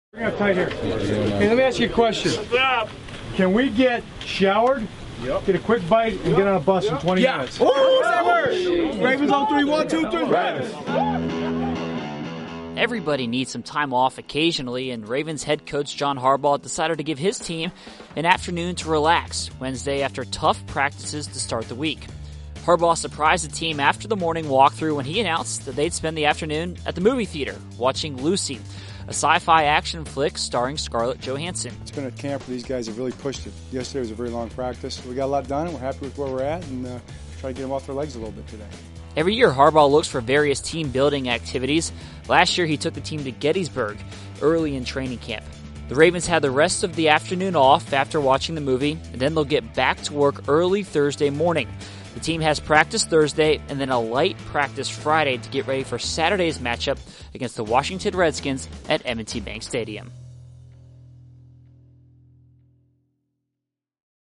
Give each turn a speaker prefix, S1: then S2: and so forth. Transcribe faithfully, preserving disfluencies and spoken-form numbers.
S1: Bring it tight here. Hey, let me ask you a question.
S2: What's up?
S1: Can we get showered,
S2: Yep.
S1: get a quick bite, and get on a bus in twenty
S2: Yeah.
S1: minutes?
S2: Oh, that works. Ravens on three, one, two, three.
S3: Everybody needs some time off occasionally, and Ravens head coach John Harbaugh decided to give his team an afternoon to relax Wednesday after tough practices to start the week. Harbaugh surprised the team after the morning walkthrough when he announced that they'd spend the afternoon at the movie theater watching Lucy, a sci-fi action flick starring Scarlett Johansson.
S4: It's been a camp where these guys have really pushed it. Yesterday was a very long practice. We got a lot done, and we're happy with where we're at, and uh, try to get them off their legs a little bit today.
S3: Every year, Harbaugh looks for various team-building activities. Last year, he took the team to Gettysburg early in training camp. The Ravens had the rest of the afternoon off after watching the movie, and then they'll get back to work early Thursday morning. The team has practice Thursday and then a light practice Friday to get ready for Saturday's matchup against the Washington Redskins at M and T Bank Stadium.